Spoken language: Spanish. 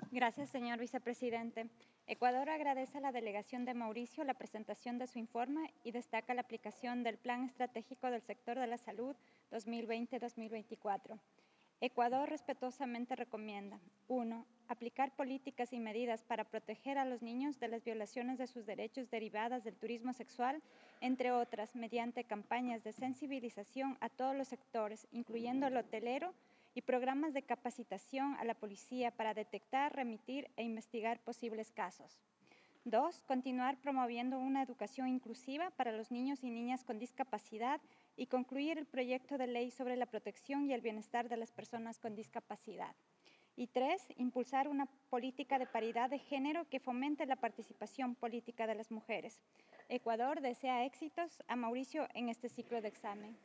Gracias, señor vicepresidente. Ecuador agradece a la delegación de Mauricio la presentación de su informe y destaca la aplicación del Plan Estratégico del Sector de la Salud 2020-2024. Ecuador respetuosamente recomienda: 1. Aplicar políticas y medidas para proteger a los niños de las violaciones de sus derechos derivadas del turismo sexual, entre otras, mediante campañas de sensibilización a todos los sectores, incluyendo el hotelero, y programas de capacitación a la policía para detectar, remitir e investigar posibles casos. 2. Continuar promoviendo una educación inclusiva para los niños y niñas con discapacidad y concluir el proyecto de ley sobre la protección y el bienestar de las personas con discapacidad. Y 3. Impulsar una política de paridad de género que fomente la participación política de las mujeres. Ecuador desea éxitos a Mauricio en este ciclo de examen.